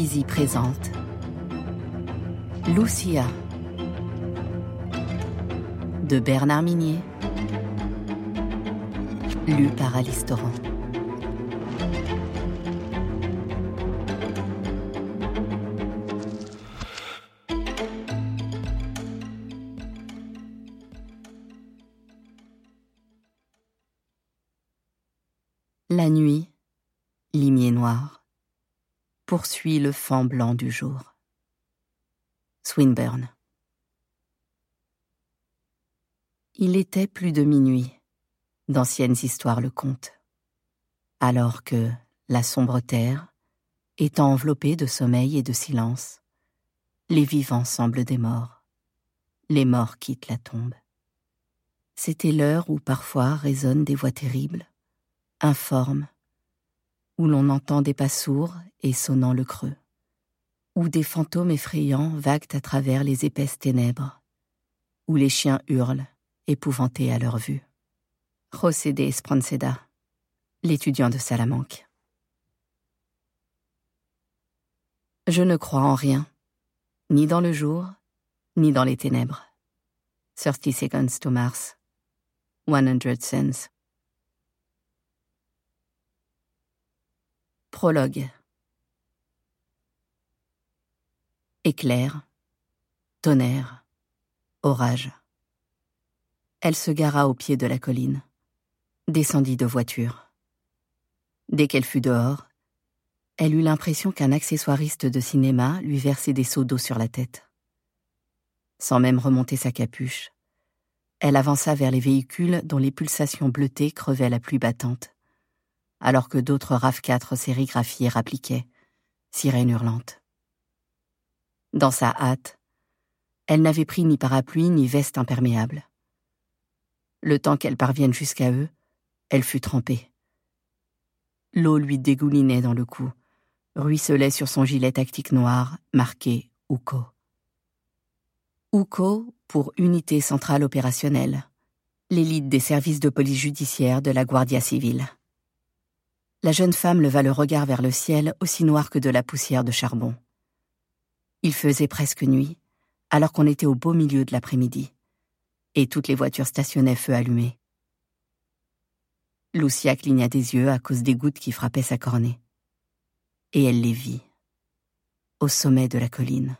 Easy présente Lucia de Bernard Minier, lu par Alice Torrent. La nuit, limier noir, poursuit le fan blanc du jour. Swinburne. Il était plus de minuit, d'anciennes histoires le content, alors que la sombre terre, étant enveloppée de sommeil et de silence, les vivants semblent des morts, les morts quittent la tombe. C'était l'heure où parfois résonnent des voix terribles, informes, où l'on entend des pas sourds et sonnant le creux, où des fantômes effrayants vaguent à travers les épaisses ténèbres, où les chiens hurlent, épouvantés à leur vue. José de Espronceda, l'étudiant de Salamanque. Je ne crois en rien, ni dans le jour, ni dans les ténèbres. 30 Seconds to Mars, 100 Cents. Prologue. Éclair, tonnerre, orage. Elle se gara au pied de la colline, descendit de voiture. Dès qu'elle fut dehors, elle eut l'impression qu'un accessoiriste de cinéma lui versait des seaux d'eau sur la tête. Sans même remonter sa capuche, elle avança vers les véhicules dont les pulsations bleutées crevaient la pluie battante, alors que d'autres RAV4 sérigraphiés rappliquaient, sirènes hurlantes. Dans sa hâte, elle n'avait pris ni parapluie ni veste imperméable. Le temps qu'elle parvienne jusqu'à eux, elle fut trempée. L'eau lui dégoulinait dans le cou, ruisselait sur son gilet tactique noir, marqué « UCO ». UCO pour Unité Centrale Opérationnelle, l'élite des services de police judiciaire de la Guardia Civile. La jeune femme leva le regard vers le ciel aussi noir que de la poussière de charbon. Il faisait presque nuit, alors qu'on était au beau milieu de l'après-midi, et toutes les voitures stationnaient feu allumé. Lucia cligna des yeux à cause des gouttes qui frappaient sa cornée. Et elle les vit, au sommet de la colline.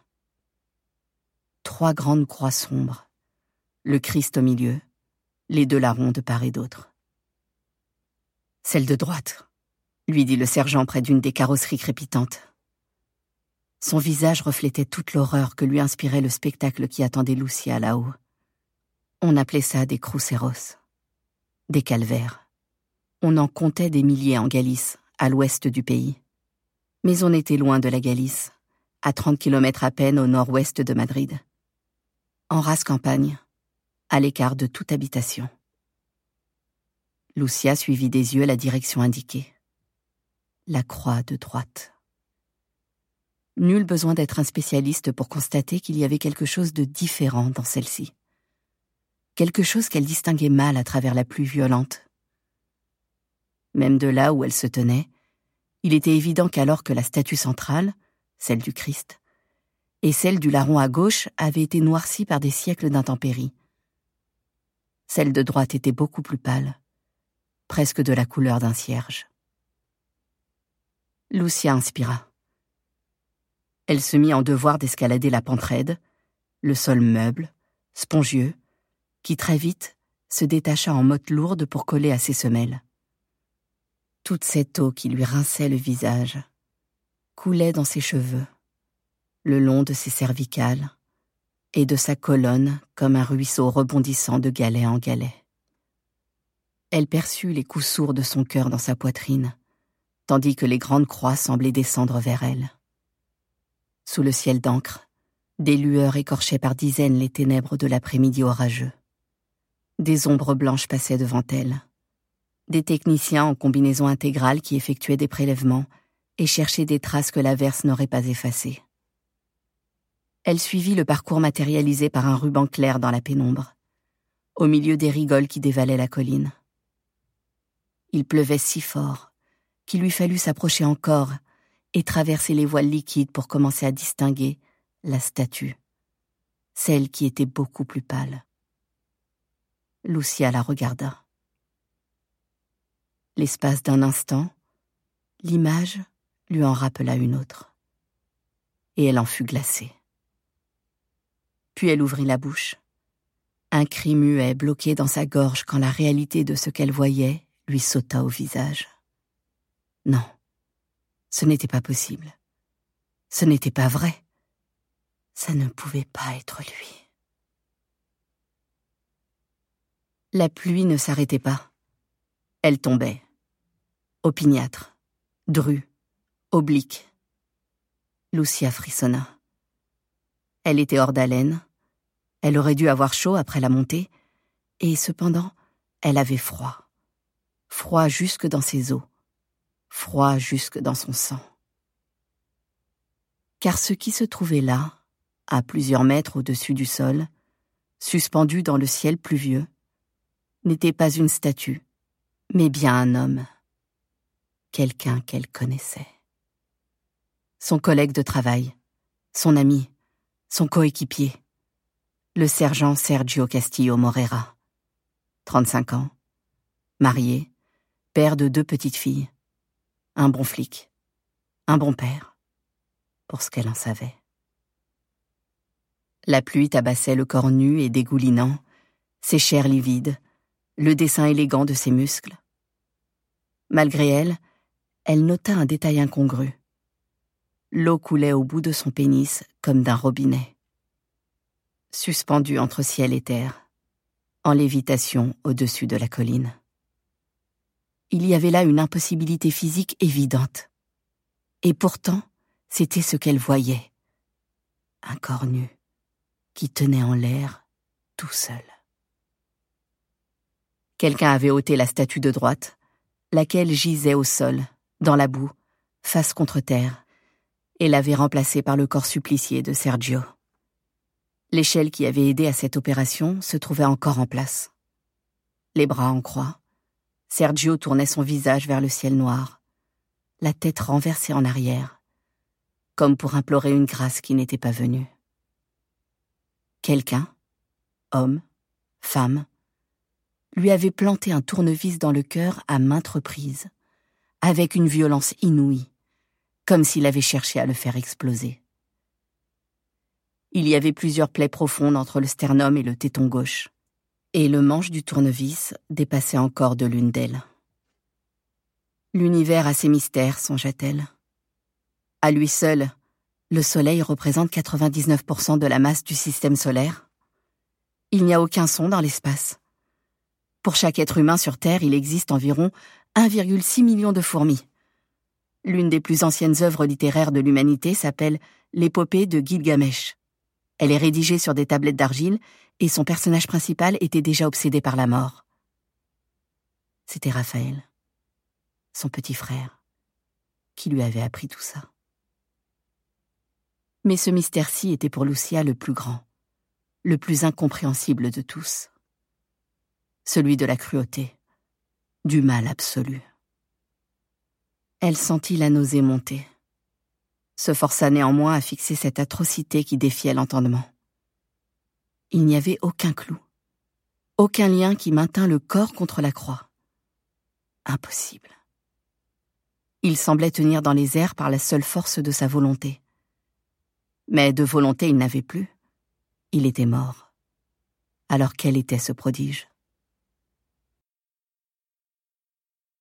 3 grandes croix sombres, le Christ au milieu, les 2 larrons de part et d'autre. « Celle de droite », lui dit le sergent près d'une des carrosseries crépitantes. Son visage reflétait toute l'horreur que lui inspirait le spectacle qui attendait Lucia là-haut. On appelait ça des cruceros, des calvaires. On en comptait des milliers en Galice, à l'ouest du pays. Mais on était loin de la Galice, à 30 kilomètres à peine au nord-ouest de Madrid. En rase campagne, à l'écart de toute habitation. Lucia suivit des yeux la direction indiquée. La croix de droite. Nul besoin d'être un spécialiste pour constater qu'il y avait quelque chose de différent dans celle-ci. Quelque chose qu'elle distinguait mal à travers la pluie violente. Même de là où elle se tenait, il était évident qu'alors que la statue centrale, celle du Christ, et celle du larron à gauche avaient été noircies par des siècles d'intempéries, celle de droite était beaucoup plus pâle, presque de la couleur d'un cierge. Lucia inspira. Elle se mit en devoir d'escalader la pente raide, le sol meuble, spongieux, qui très vite se détacha en motte lourde pour coller à ses semelles. Toute cette eau qui lui rinçait le visage coulait dans ses cheveux, le long de ses cervicales et de sa colonne comme un ruisseau rebondissant de galet en galet. Elle perçut les coups sourds de son cœur dans sa poitrine, tandis que les grandes croix semblaient descendre vers elle. Sous le ciel d'encre, des lueurs écorchaient par dizaines les ténèbres de l'après-midi orageux. Des ombres blanches passaient devant elle. Des techniciens en combinaison intégrale qui effectuaient des prélèvements et cherchaient des traces que l'averse n'aurait pas effacées. Elle suivit le parcours matérialisé par un ruban clair dans la pénombre, au milieu des rigoles qui dévalaient la colline. Il pleuvait si fort qu'il lui fallut s'approcher encore et traverser les voiles liquides pour commencer à distinguer la statue, celle qui était beaucoup plus pâle. Lucia la regarda. L'espace d'un instant, l'image lui en rappela une autre, et elle en fut glacée. Puis elle ouvrit la bouche. Un cri muet bloqué dans sa gorge quand la réalité de ce qu'elle voyait lui sauta au visage. Non, ce n'était pas possible. Ce n'était pas vrai. Ça ne pouvait pas être lui. La pluie ne s'arrêtait pas. Elle tombait. Opiniâtre, drue, oblique. Lucia frissonna. Elle était hors d'haleine. Elle aurait dû avoir chaud après la montée, et cependant, elle avait froid. Froid jusque dans ses os. Froid jusque dans son sang. Car ce qui se trouvait là, à plusieurs mètres au-dessus du sol, suspendu dans le ciel pluvieux, n'était pas une statue, mais bien un homme. Quelqu'un qu'elle connaissait. Son collègue de travail, son ami, son coéquipier, le sergent Sergio Castillo Morera. 35 ans, marié, père de 2 petites filles, un bon flic, un bon père, pour ce qu'elle en savait. La pluie tabassait le corps nu et dégoulinant, ses chairs livides, le dessin élégant de ses muscles. Malgré elle, elle nota un détail incongru. L'eau coulait au bout de son pénis comme d'un robinet. Suspendue entre ciel et terre, en lévitation au-dessus de la colline. Il y avait là une impossibilité physique évidente. Et pourtant, c'était ce qu'elle voyait. Un corps nu, qui tenait en l'air, tout seul. Quelqu'un avait ôté la statue de droite, laquelle gisait au sol, dans la boue, face contre terre, et l'avait remplacée par le corps supplicié de Sergio. L'échelle qui avait aidé à cette opération se trouvait encore en place. Les bras en croix, Sergio tournait son visage vers le ciel noir, la tête renversée en arrière, comme pour implorer une grâce qui n'était pas venue. Quelqu'un, homme, femme, lui avait planté un tournevis dans le cœur à maintes reprises, avec une violence inouïe, comme s'il avait cherché à le faire exploser. Il y avait plusieurs plaies profondes entre le sternum et le téton gauche, et le manche du tournevis dépassait encore de l'une d'elles. L'univers a ses mystères, songea-t-elle. À lui seul, le Soleil représente 99% de la masse du système solaire. Il n'y a aucun son dans l'espace. Pour chaque être humain sur Terre, il existe environ 1,6 million de fourmis. L'une des plus anciennes œuvres littéraires de l'humanité s'appelle l'épopée de Gilgamesh. Elle est rédigée sur des tablettes d'argile et son personnage principal était déjà obsédé par la mort. C'était Raphaël, son petit frère, qui lui avait appris tout ça. Mais ce mystère-ci était pour Lucia le plus grand, le plus incompréhensible de tous. Celui de la cruauté, du mal absolu. Elle sentit la nausée monter, se força néanmoins à fixer cette atrocité qui défiait l'entendement. Il n'y avait aucun clou, aucun lien qui maintint le corps contre la croix. Impossible. Il semblait tenir dans les airs par la seule force de sa volonté. Mais de volonté il n'avait plus. Il était mort. Alors quel était ce prodige ?